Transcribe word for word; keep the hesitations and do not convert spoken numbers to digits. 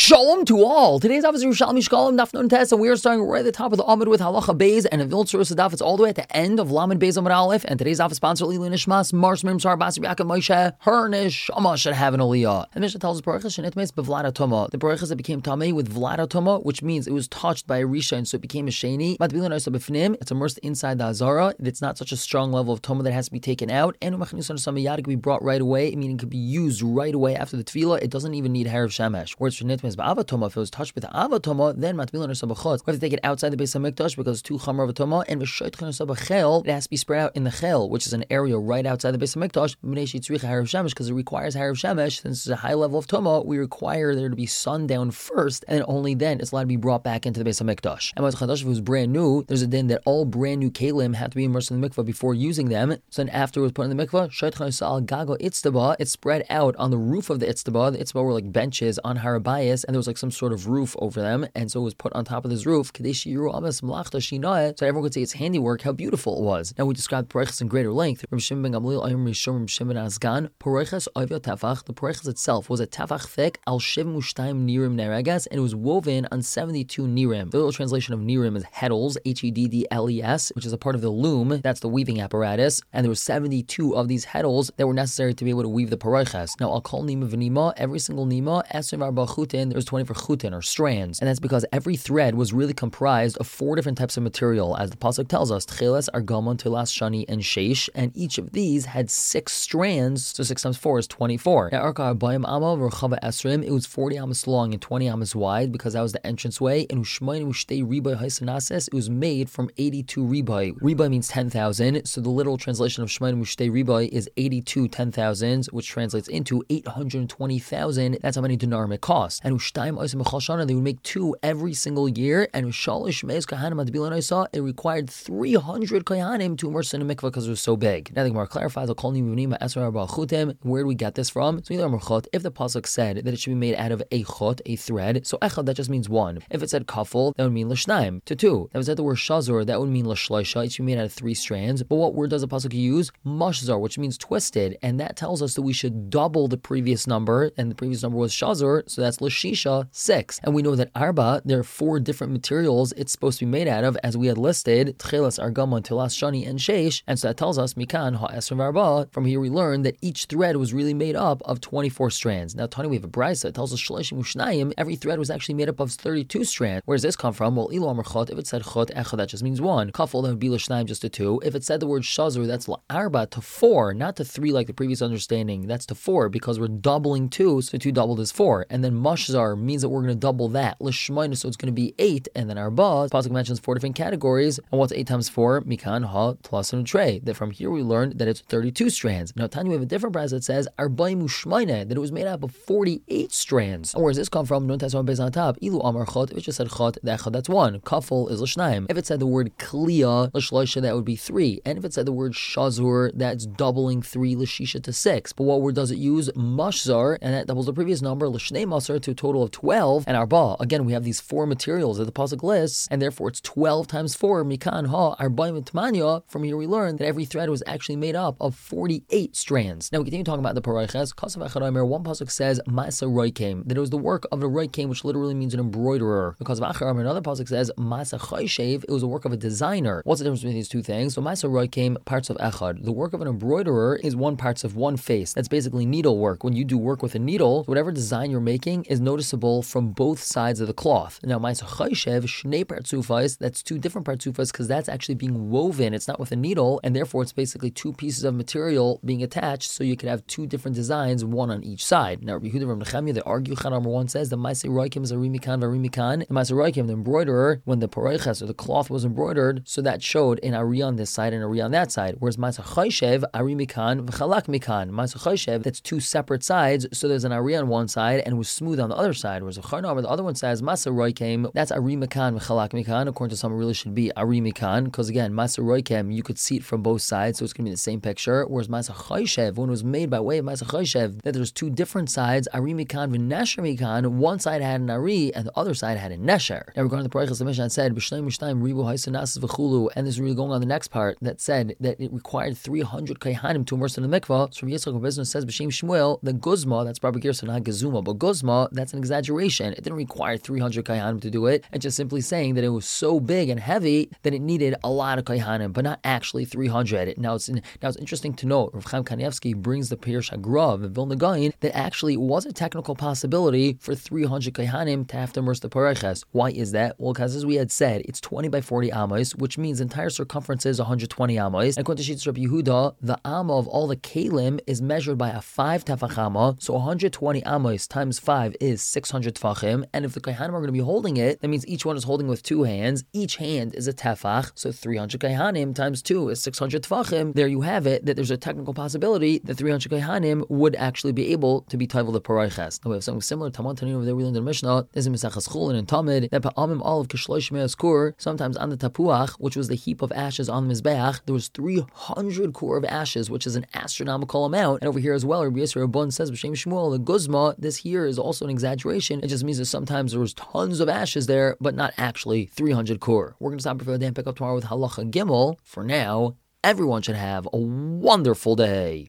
Shalom to all. Today's daf is Yerushalmi Shkolem Daf Nun Tes, and we are starting right at the top of the Amud with Halacha Beis, and in Vilna Surah Daf, it's all the way at the end of Lamed Beis Amud Aleph. And today's daf is sponsored Lili Nishmas Mars Mim Sar Basi Yaakov Moshe. Her neshama should have an aliyah. And Mishnah tells us Berachas Shenitmes bevlada toma. The Berachas that became tamei with vlada toma, which means it was touched by a risha, and so it became a sheni. Matbilan Osa B'fnim. It's immersed inside the azara. It's not such a strong level of toma that has to be taken out. And Umachnius on Samayad can be brought right away, meaning it could be used right away after the tefillah. It doesn't even need harav shemesh. Whereas Shenitmes ba'avatoma, if it was touched with the avatoma, then matbilan or sabachot. We have to take it outside the Beis Hamikdash because it's too chamar of a toma, and v'shoitchen or sabachel, it has to be spread out in the chel, which is an area right outside the Beis Hamikdash, because it requires harav shemesh. Since it's a high level of toma, we require there to be sundown first, and then only then it's allowed to be brought back into the Beis Hamikdash. And if it was brand new, there's a din that all brand new kalim have to be immersed in the mikvah before using them. So then after it was put in the mikvah, shoitchen sal gago itztaba, it's spread out on the roof of the itztaba. The itztaba were like benches on harabayas, and there was like some sort of roof over them, and so it was put on top of this roof, so everyone could see its handiwork, how beautiful it was. Now we described Parechas in greater length. The Parechas itself was a tafach thick, al shivim u'shtayim nirim neregas, and it was woven on seventy-two nirim. The little translation of nirim is heddles, H E D D L E S, which is a part of the loom, that's the weaving apparatus, and there were seventy-two of these heddles that were necessary to be able to weave the Parechas. Now, I'll call nima v'nima, every single nima, esrim arba chutin, there was twenty for chutin, or strands, and that's because every thread was really comprised of four different types of material, as the pasuk tells us, tcheles, argamon, telas, shani, and sheish, and each of these had six strands, so six times four is twenty-four. Now, arka arbayim amma v'rchava esrim, it was forty amas long and twenty amas wide, because that was the entranceway, and ushmayin ushtei ribay haisanases, it was made from eighty-two ribay. Ribay means ten thousand, so the literal translation of shmayin ushtei ribay is eighty-two ten thousands, which translates into eight hundred twenty thousand. That's how many dinarim it costs. And ushtaim oisim b'chal, they would make two every single year, and shalish meis kahanim adbilan I saw it required three hundred kahanim to immerse in a mikvah because it was so big. Now the Gemara clarifies, where do we get this from? So if the pasuk said that it should be made out of a chot, a thread, so echad, that just means one. If it said kafel, that would mean l'shnaim, to two. If it said the word shazor, that would mean l'shloisha, it should be made out of three strands. But what word does the pasuk use? Mashzar, which means twisted, and that tells us that we should double the previous number, and the previous number was shazor, so that's l'shisha, six. And we know that arba, there are four different materials it's supposed to be made out of, as we had listed, tchelas, argamon, telas, shani, and sheish, and so that tells us, mikan, ha'esrim arba, from here we learn that each thread was really made up of twenty-four strands. Now, Tani, we have a brisa, it tells us, shalashim ushnayim, every thread was actually made up of thirty-two strands. Where does this come from? Well, ilu amar chot, if it said chot, echad, that just means one. Kafel, that would be l'shnayim, just to two. If it said the word shazur, that's la'arba, to four, not to three like the previous understanding, that's to four, because we're doubling two, so two doubled is four. And then mashzar means that we're going to double that, l'shmayna, so it's going to be eight, and then arba, pasuk mentions four different categories, and what's eight times four? Mikan, ha, plus and a tray. That from here we learned that it's thirty-two strands. Now, Tanya, we have a different price that says arbaim ushmayna, that it was made up of forty-eight strands. And where does this come from? Nun tasam beis on top. Ilu amar chot, if it just said chot, the echad, that's one. Kafel is l'shnaim. If it said the word kliya, l'shloisha, that would be three. And if it said the word shazur, that's doubling three, l'shisha, to six. But what word does it use? Mashzar, and that doubles the previous number, l'shnei masar, to a total of twelve. And arba, again, we have these four materials that the pasuk lists, and therefore it's twelve times four, mikan ha, arbaim t'manya. From here we learn that every thread was actually made up of forty-eight strands. Now we continue talking about the Parechas. Kasav echad omer, one pasuk says, ma'asa roikem, that it was the work of a roikem, which literally means an embroiderer. Because of achar omer, another pasuk says, ma'asa chayshev, it was the work of a designer. What's the difference between these two things? So ma'asa roikem, parts of echad. The work of an embroiderer is one parts of one face. That's basically needlework. When you do work with a needle, whatever design you're making is noticeable from both sides of the cloth. Now, ma'asa chayshev, shnei partsufas, that's two different partsufas, because that's actually being woven. It's not with a needle, and therefore it's basically two pieces of material being attached, so you could have two different designs, one on each side. Now, Rabbi Yehuda from Nechemia, they argue, Chad number one says, the Maaseh Roikim is a rimikan v'rimikan. The Maaseh Roikim, the embroiderer, when the Parechas, or the cloth, was embroidered, so that showed an ari on this side and ari on that side. Whereas Maaseh Chayshev, ari mikan v'chalak mikan. Maaseh Chayshev, that's two separate sides, so there's an ari on one side and it was smooth on the other side. Whereas the Charnam, the other one says, Maaseh Roikim, that's ari mikan v'chalak mikan. According to some, it really should be ari mikan, because again, Maaseh Roikim, you could see it from both sides, so it's going to be the same picture. Whereas Maaseh Chayshev, when it was made by way of Maaseh Chayshev, that there's two different sides, ari mikan v'nesher mikan. One side had an ari and the other side had a nesher. Now regarding the Parechas, the Mishnah said, b'shnei mishnayim ribu haisanas v'chulu, and this is really going on the next part that said that it required three hundred kaihanim to immerse in the mikvah. So Yitzchak of business says b'shem Shmuel, the guzma, that's probably Gersa, not gezuma, but guzma, that's an an exaggeration. It didn't require three hundred kaihanim to do it. It's just simply saying that it was so big and heavy that it needed a lot of kaihanim, but not actually three hundred. Now it's now it's interesting to note, Rav Chaim Kanievsky brings the Pirush Hagrav of Vilna Gaon that actually was a technical possibility for three hundred kaihanim to have to immerse the pareches. Why is that? Well, because as we had said, it's twenty by forty amos, which means the entire circumference is one hundred twenty amos. And according to Shittas Rabbi Yehuda, the amma of all the kalim is measured by a five tefach amma, so one hundred twenty amos times five is six hundred tefachim. And if the kaihanim are going to be holding it, that means each one is holding with two hands. Each hand is a tefach, so three hundred kaihanim times two is six hundred tefachim. There you have it, that there's a technical possibility that three hundred kaihanim would actually be able to be taival the pareiches. Now we have something similar. Taman Tanin over there we learned in the Mishnah. This is Mesachas Chulin and Tamid that pa'amim all of kishloish me'askur. Sometimes on the tapuach, which was the heap of ashes on the mizbeach, there was three hundred core of ashes, which is an astronomical amount. And over here as well, Rabbi Yisrael Rabban says b'shem Shmuel the guzma. This here is also an exaggeration. It just means that sometimes there was tons of ashes there, but not actually three hundred core. We're going to stop for the day and pick up tomorrow with Halacha Gimel. For now, everyone should have a wonderful day.